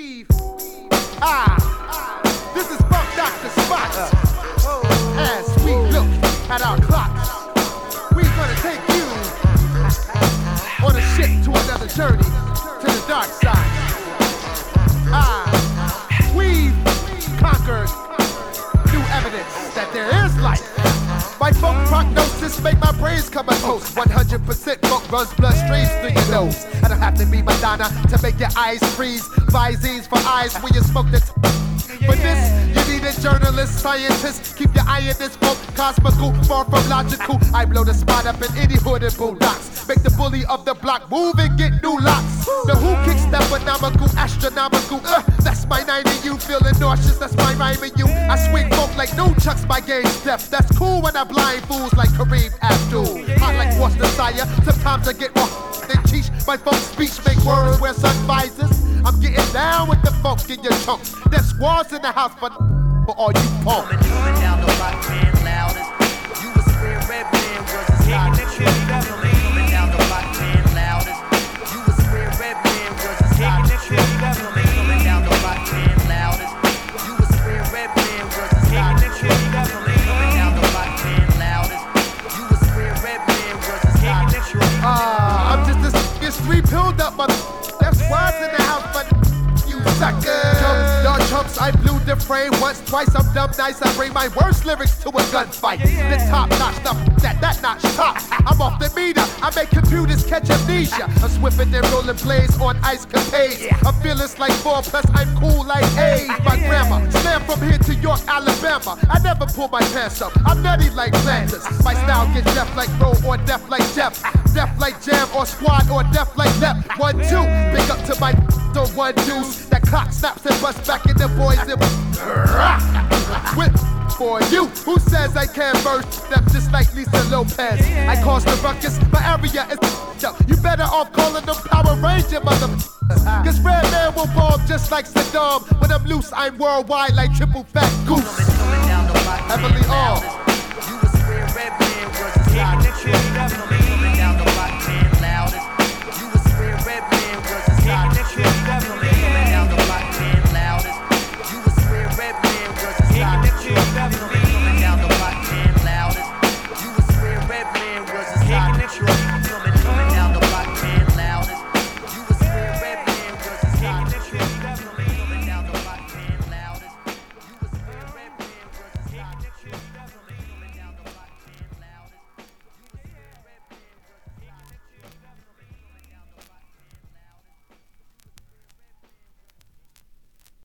weave. This is Funk Dr. Spots. As we look at our clocks, we're gonna take you on a ship to another journey to the dark side. We've conquered new evidence that there is life. My funk prognosis make my brains come a toast. 100% funk runs bloodstreams through your nose. I don't have to be Madonna to make your eyes freeze. Visines for eyes when you smoke the For this, you need a journalist, scientist. Keep your eye in this funk, cosmical, far from logical. I blow the spot up in any hood and boondocks. Make the bully of the block move and get new locks. The who kicks that phenomenal, astronomical. That's my 90, you feeling nauseous, that's my rhyme in you. I swing funk like no chucks, my game step. That's cool when I blind fools like Kareem Abdul. Hot like Worcestershire, sometimes I get more than cheech. My funk speech make words wear sun visors. I'm getting down with the funk in your chunks. There's squads in the house for all you punks. Coming down the block, man, loudest. You a square red man, was a stock. Coming down the block, man, loudest. You a square red man, was a stock. Coming down the block, man, loudest. You a square red man, was a stock. Coming down the block, man, loudest. You a square red man, was a stock. I'm just a street pilled up, but there's squads in the house, but you suckers. Y'all chumps, I blew the frame once, twice. I'm dumb nice, I bring my worst lyrics to a gunfight. The top notch stuff, that notch top. I'm off the meter, I make computers catch amnesia. I'm swiffing and rolling blades on ice capades. I'm fearless like 4, plus I'm cool like 8. My grandma, slam from here to York, Alabama. I never pull my pants up, I'm nutty like planters. My style gets deaf like Roll or deaf like Jeff. Deaf like Jam or Squad or deaf like Lep. 1, 2, big up to my so 1 deuce. That clock snaps and busts back in the boys and whip for you. Who says I can't burst them just like Lisa Lopez? I cause the ruckus, my area is up. You better off calling them Power Ranger, mother. Cause Red Man will bomb just like Saddam. When I'm loose, I'm worldwide like Triple Fat Goose. Coming down the block, Heavily man, armed. loudest. You a square red man, was a stock.